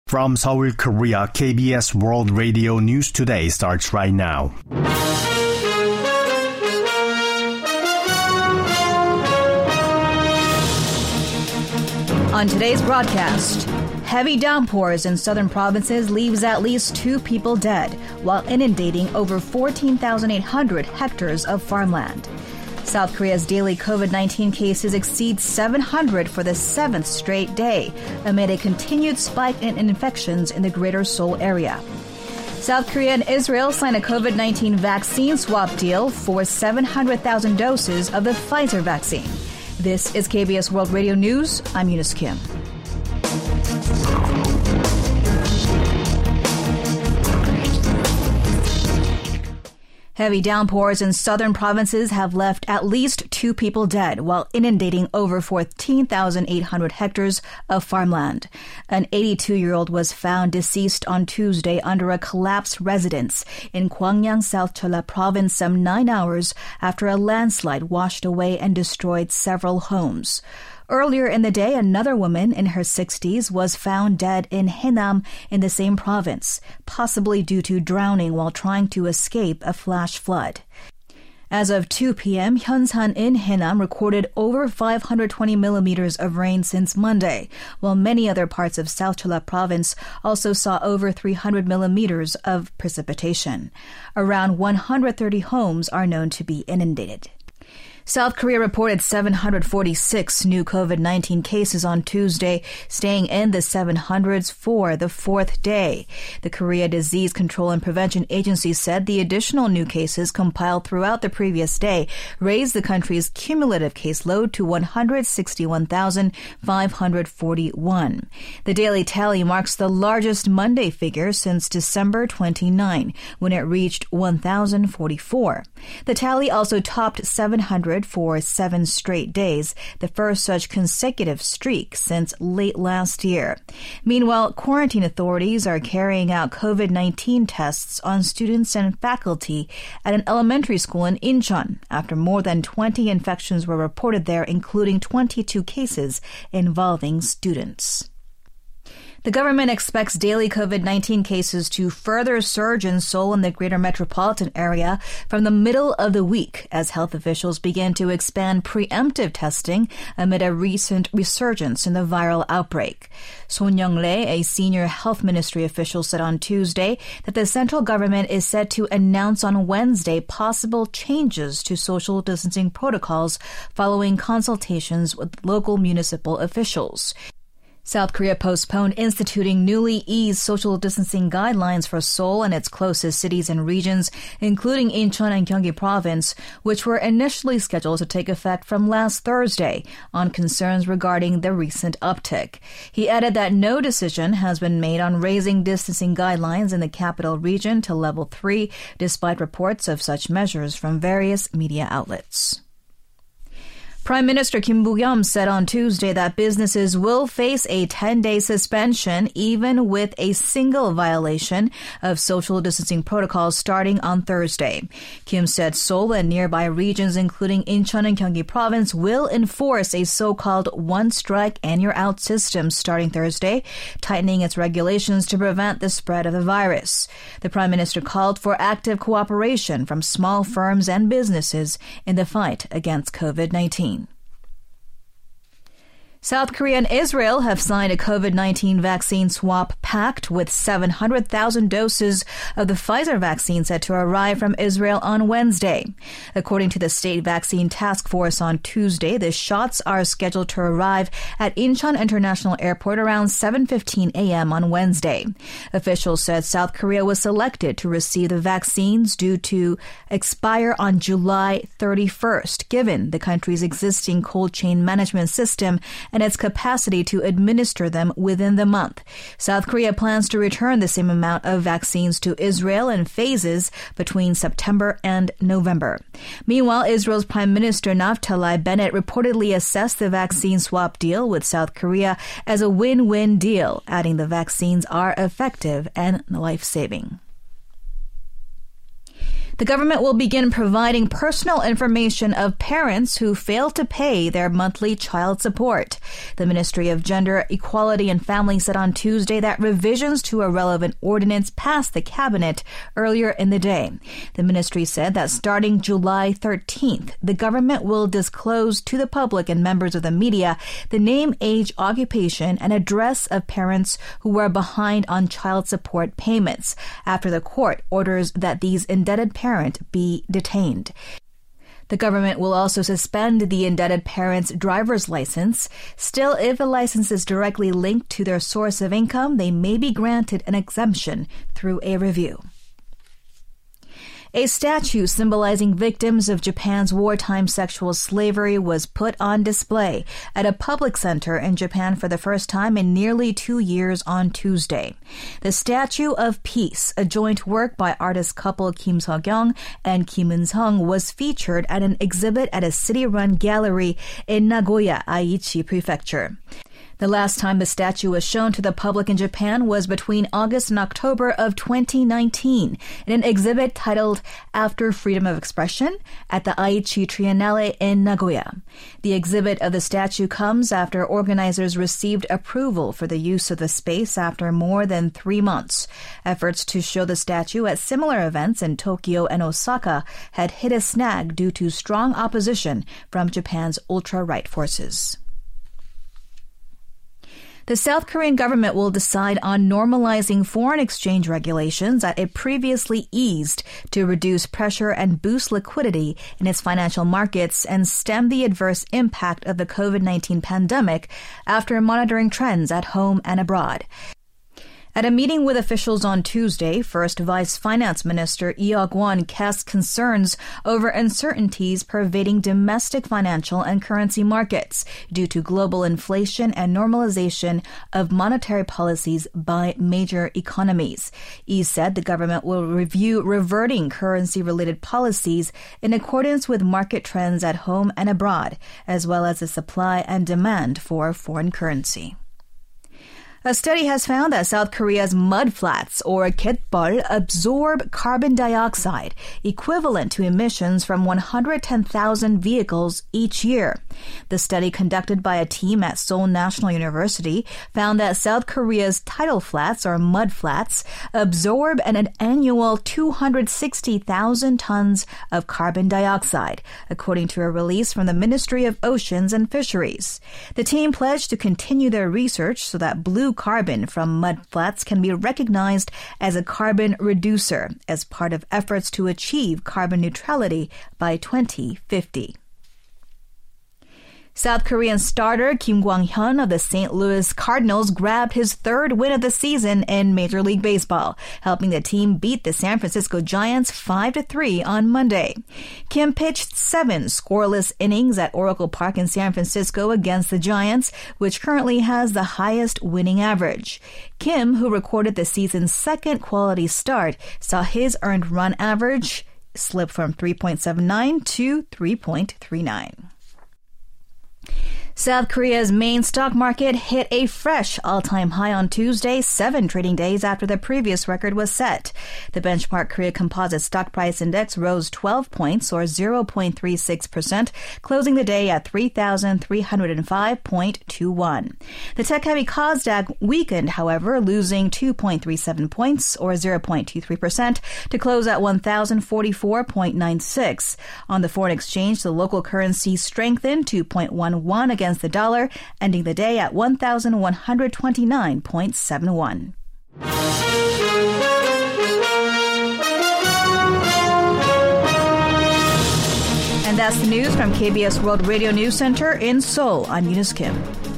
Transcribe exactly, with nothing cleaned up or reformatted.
From Seoul, Korea, K B S World Radio News Today starts right now. On today's broadcast, heavy downpours in southern provinces leaves at least two people dead, while inundating over fourteen thousand eight hundred hectares of farmland. South Korea's daily COVID nineteen cases exceed seven hundred for the seventh straight day, amid a continued spike in infections in the Greater Seoul area. South Korea and Israel signed a COVID nineteen vaccine swap deal for seven hundred thousand doses of the Pfizer vaccine. This is K B S World Radio News. I'm Eunice Kim. Heavy downpours in southern provinces have left at least two people dead while inundating over fourteen thousand eight hundred hectares of farmland. An eighty-two-year-old was found deceased on Tuesday under a collapsed residence in Gwangyang, South Jeolla Province some nine hours after a landslide washed away and destroyed several homes. Earlier in the day, another woman in her sixties was found dead in Haenam in the same province, possibly due to drowning while trying to escape a flash flood. As of two p.m., Hyunsan in Haenam recorded over five hundred twenty millimeters of rain since Monday, while many other parts of South Jeolla Province also saw over three hundred millimeters of precipitation. Around one hundred thirty homes are known to be inundated. South Korea reported seven hundred forty-six new COVID nineteen cases on Tuesday, staying in the seven hundreds for the fourth day. The Korea Disease Control and Prevention Agency said the additional new cases compiled throughout the previous day raised the country's cumulative caseload to one hundred sixty-one thousand five hundred forty-one. The daily tally marks the largest Monday figure since December twenty-ninth, when it reached one thousand forty-four. The tally also topped seven hundred for seven straight days, the first such consecutive streak since late last year. Meanwhile, quarantine authorities are carrying out COVID nineteen tests on students and faculty at an elementary school in Incheon after more than twenty infections were reported there, including twenty-two cases involving students. The government expects daily COVID nineteen cases to further surge in Seoul and the greater metropolitan area from the middle of the week as health officials begin to expand preemptive testing amid a recent resurgence in the viral outbreak. Son Young-rae, a senior health ministry official, said on Tuesday that the central government is set to announce on Wednesday possible changes to social distancing protocols following consultations with local municipal officials. South Korea postponed instituting newly eased social distancing guidelines for Seoul and its closest cities and regions, including Incheon and Gyeonggi Province, which were initially scheduled to take effect from last Thursday, on concerns regarding the recent uptick. He added that no decision has been made on raising distancing guidelines in the capital region to level three, despite reports of such measures from various media outlets. Prime Minister Kim Boo-kyum said on Tuesday that businesses will face a ten-day suspension even with a single violation of social distancing protocols starting on Thursday. Kim said Seoul and nearby regions, including Incheon and Gyeonggi Province, will enforce a so-called one-strike and you're out system starting Thursday, tightening its regulations to prevent the spread of the virus. The Prime Minister called for active cooperation from small firms and businesses in the fight against COVID nineteen. South Korea and Israel have signed a COVID nineteen vaccine swap pact with seven hundred thousand doses of the Pfizer vaccine set to arrive from Israel on Wednesday. According to the State Vaccine Task Force on Tuesday, the shots are scheduled to arrive at Incheon International Airport around seven fifteen a.m. on Wednesday. Officials said South Korea was selected to receive the vaccines due to expire on July thirty-first, given the country's existing cold chain management system and its capacity to administer them within the month. South Korea plans to return the same amount of vaccines to Israel in phases between September and November. Meanwhile, Israel's Prime Minister Naftali Bennett reportedly assessed the vaccine swap deal with South Korea as a win-win deal, adding the vaccines are effective and life-saving. The government will begin providing personal information of parents who fail to pay their monthly child support. The Ministry of Gender, Equality and Family said on Tuesday that revisions to a relevant ordinance passed the cabinet earlier in the day. The ministry said that starting July thirteenth, the government will disclose to the public and members of the media the name, age, occupation, and address of parents who are behind on child support payments after the court orders that these indebted parents be detained. The government will also suspend the indebted parent's driver's license. Still, if the license is directly linked to their source of income, they may be granted an exemption through a review. A statue symbolizing victims of Japan's wartime sexual slavery was put on display at a public center in Japan for the first time in nearly two years on Tuesday. The Statue of Peace, a joint work by artist couple Kim Seok-young and Kim Eun-sung, was featured at an exhibit at a city-run gallery in Nagoya, Aichi Prefecture. The last time the statue was shown to the public in Japan was between August and October of twenty nineteen in an exhibit titled After Freedom of Expression at the Aichi Triennale in Nagoya. The exhibit of the statue comes after organizers received approval for the use of the space after more than three months. Efforts to show the statue at similar events in Tokyo and Osaka had hit a snag due to strong opposition from Japan's ultra-right forces. The South Korean government will decide on normalizing foreign exchange regulations that it previously eased to reduce pressure and boost liquidity in its financial markets and stem the adverse impact of the covid nineteen pandemic after monitoring trends at home and abroad. At a meeting with officials on Tuesday, First Vice Finance Minister Lee Seok-won cast concerns over uncertainties pervading domestic financial and currency markets due to global inflation and normalization of monetary policies by major economies. Lee said the government will review reverting currency-related policies in accordance with market trends at home and abroad, as well as the supply and demand for foreign currency. A study has found that South Korea's mudflats, or Gaetbol, absorb carbon dioxide, equivalent to emissions from one hundred ten thousand vehicles each year. The study, conducted by a team at Seoul National University, found that South Korea's tidal flats, or mudflats, absorb an annual two hundred sixty thousand tons of carbon dioxide, according to a release from the Ministry of Oceans and Fisheries. The team pledged to continue their research so that blue carbon from mudflats can be recognized as a carbon reducer as part of efforts to achieve carbon neutrality by twenty fifty. South Korean starter Kim Kwang-hyun of the Saint Louis Cardinals grabbed his third win of the season in Major League Baseball, helping the team beat the San Francisco Giants five to three on Monday. Kim pitched seven scoreless innings at Oracle Park in San Francisco against the Giants, which currently has the highest winning average. Kim, who recorded the season's second quality start, saw his earned run average slip from three point seven nine to three point three nine. South Korea's main stock market hit a fresh all-time high on Tuesday, seven trading days after the previous record was set. The benchmark Korea Composite Stock Price Index rose twelve points, or zero point three six percent, closing the day at three thousand three hundred five point two one. The tech-heavy Kosdaq weakened, however, losing two point three seven points, or zero point two three percent, to close at one thousand forty-four point nine six. On the foreign exchange, the local currency strengthened two point one one against the dollar, ending the day at one thousand one hundred twenty-nine point seven one. And that's the news from K B S World Radio News Center in Seoul. I'm Eunice Kim.